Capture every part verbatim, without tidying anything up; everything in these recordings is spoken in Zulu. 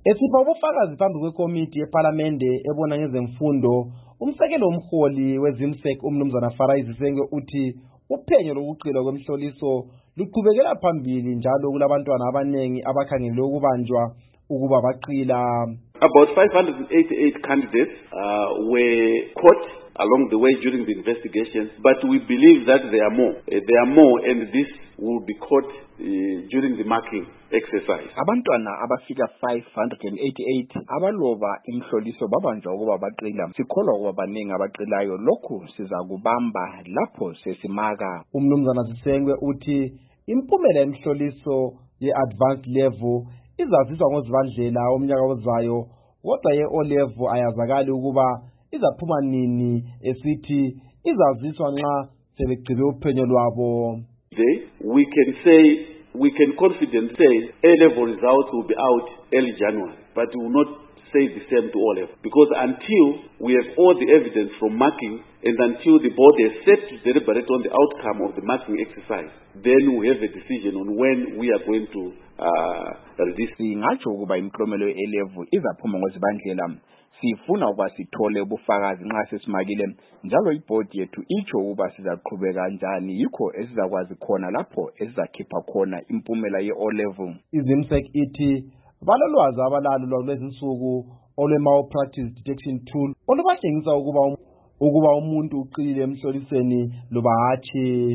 Esipha ubufakazi phambi kwekomiti yePhalamende ebona ngezemfundo, umsekelo omholi wezimsek uMnumzana Farai Zisengwe uthi uphenyo lokuqilwa kwemhloliso luqhubekela phambili njalo kulabantwana abanengi abakhangelwe ukubanjwa ukuba baqila. About five hundred eighty-eight candidates uh, were caught along the way during the investigation, but we believe that there are more. Uh, there are more, and this will be caught uh, during the marking exercise. Abantwana abafika five hundred eighty-eight abaloba imhloliso babanjwa ukuba baqila. Sikholwa ukuba baningi abaqilayo, lokhu sizakubamba lapho sesimaka. uMnumzana Zisengwe uthi impumela yemhloliso ye-advanced level izaziswa ngozibandlela omnyaka ozayo, kodwa ye-O level ayazakali ukuba izaphuma nini, esithi izaziswa nxa sebegcibe uphenyo lwabo. Today we can say, we can confidently say A level results will be out early January, but we will not say the same to O level, because until we have all the evidence from marking and until the board has set to deliberate on the outcome of the marking exercise, then we have a decision on when we are going to uh, release. Singatsho ukuba imiklomelo ye-A level izaphuma ngozibandlela. Sifuna ukuba sithole ubufakazi nxa sesimakile, njalo ibhodi yethu itsho ukuba sizaqhubeka kanjani, yikho esizakwazi khona lapho esizakhipha khona impumela ye-O level. Izimsek ithi balolwazi abalalo lwalezi nsuku olwe-malpractice detection tool olubatshengisa ukuba ukuba umuntu uqilile emhlolisweni loba hatshi.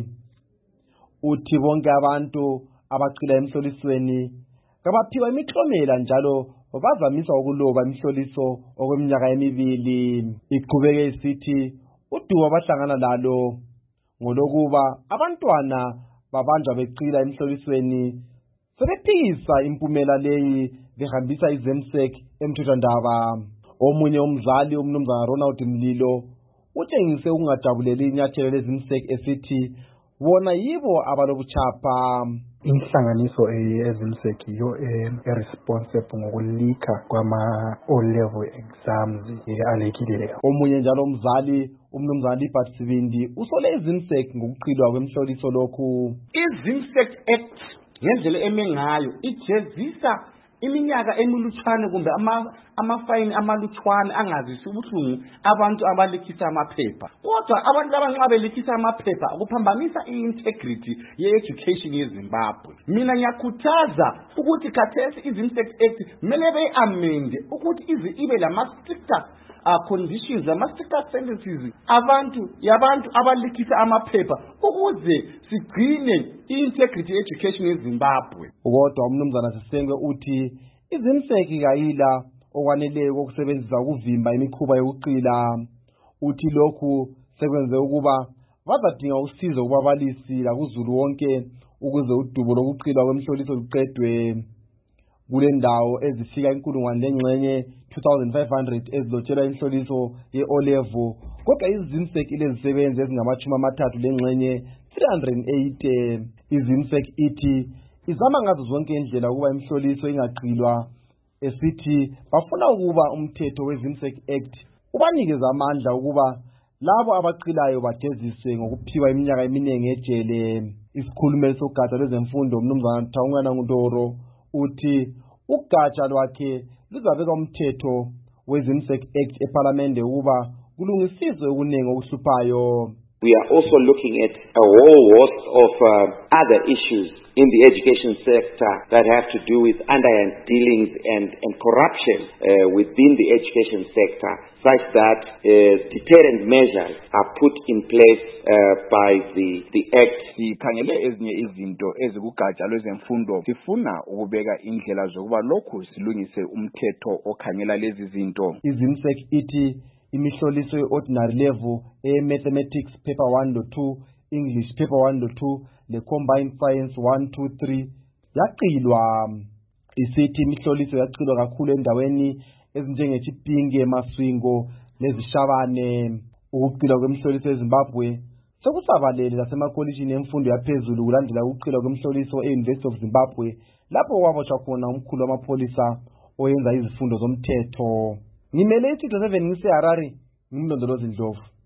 Uthi bonke abantu abaqila emhlolisweni kabaphiwa imiklomela njalo bazamisa ukuloba imhloliso okweminyaka emibili. Iqhubeke isithi udumo abahlangana lalo ngolokuba abantwana babanjwa beqila emhlolisweni sebephikisa impumela leyi behambisa izemsek emthethwandaba. Omunye umzali uMnumzana Ronald Mlilo utshengise ukungajabuleli inyathelo lezimsek esithi bona yibo abalobuchapha. Inhlanganiso ezimsek yo e-responsible ngokulika kwama-O level exams alekile. Omunye njalo umzali uMnumzana Libert Sibindi usole izimsek ngokuqilwa kwemhloliso lokhu. Izimsek Act ngendlela emengayo ijezisa iminyaka emilutshwane kumbe ama amafayini amalutshwane angazisi ubuhlungu abantu abalikisa amaphepha. Kodwa abantu abanxa belikisa amaphepha akuphambanisa i-integrity ye-education yeZimbabwe. Mina ngiyakhuthaza ukuthi khathesi izimsek Act kumele beyi-amende ukuthi ize ibe lama-stricter uh, conditions, lama-stricter sentences abantu yabantu abalikisa amaphepha ukuze sigcine i-integrity ye-education yeZimbabwe. Kodwa uMnumzana Zisengwe uthi izimsek kayila okwaneleyo kokusebenzisa ukuvimba imikhuba yokuqila. Uthi lokhu sekwenze ukuba bazadinga usizo kubabalisi lakuzulu wonke ukuze udubo lokuqilwa kwemhloliso luqedwe. Kule ndawo ezifika inkulungwane lengxenye two thousand five hundred ezilotshelwa inhloliso ye-O level, kodwa izimsek ilezisebenzi ezingamachumi amathathu lengxenye three hundred eight. Izimsek ithi izama ngazo zonke indlela ukuba imhloliso ingaqilwa, esithi bafuna ukuba umthetho wezimsek Act ubanikeza amandla ukuba labo abaqilayo bajeziswe ngokuphiwa iminyaka eminingi ejele. Isikhulumeli sogatsha lwezemfundo uMnumzana Thawungana Ngundoro uthi ugatsha lwakhe luzabeka umthetho wezimsek Act ePhalamende ukuba kulungisizwe okuningi okuhluphayo. We are also looking at a whole host of uh, other issues in the education sector that have to do with underhand dealings and, and corruption uh, within the education sector, such that uh, deterrent measures are put in place uh, by the, the Act. Sikhangele ezinye izinto ezikugatsha lwezemfundo, sifuna ukubeka indlela zokuba lokhu silungise umthetho okhangela lezi zinto. Izimsek ithi imihloliso ye-ordinary level e-mathematics paper one to two, English paper one to two, le combined science one two three yaqilwa. Isithi imihloliso yaqilwa kakhulu endaweni ezinjengeChipinge, Maswingo lezishabane. Ukuqilwa kwemhloliso eZimbabwe sekusabalele lasemakolishini emfundo yaphezulu kulandela ukuqilwa kwemhloliso e-University of Zimbabwe, lapho kwabotshwa khona umkhulu wamapholisa oyenza izifundo zomthetho. Ngimele isitho seven ngise Harare, ngimlondolozi Ndlovu.